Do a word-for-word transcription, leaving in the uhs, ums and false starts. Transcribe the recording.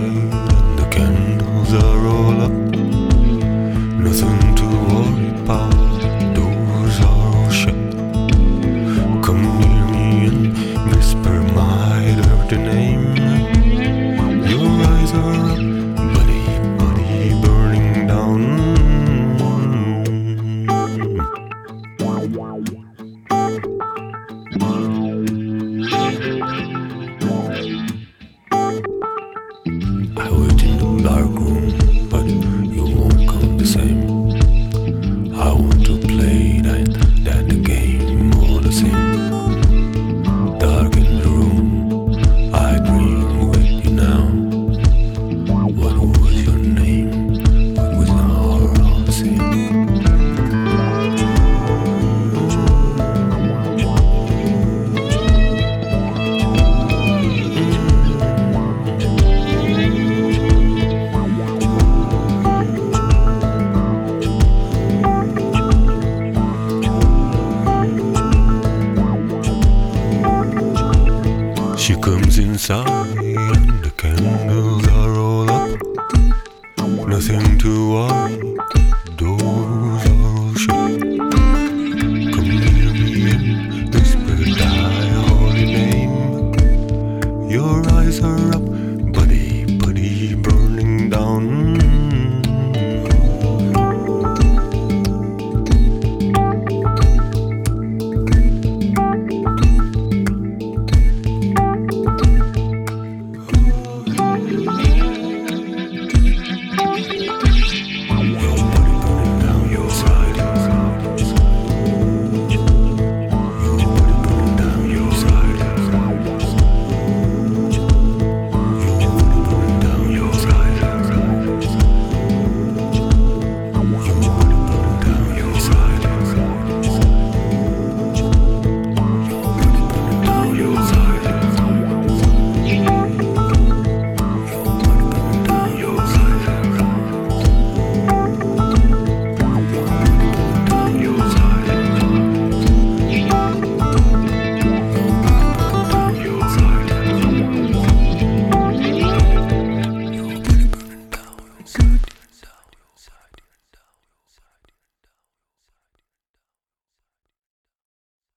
and the candles are all up. Nothing to worry about, doors are all shut. Come near me and whisper my dirty name. Your eyes are up, buddy, buddy, burning down. I wait in the dark room, but you won't come the same. I want to play that, that the game all the same. Dark in the room, I dream with you now. What was your name? What was now all the same? She comes inside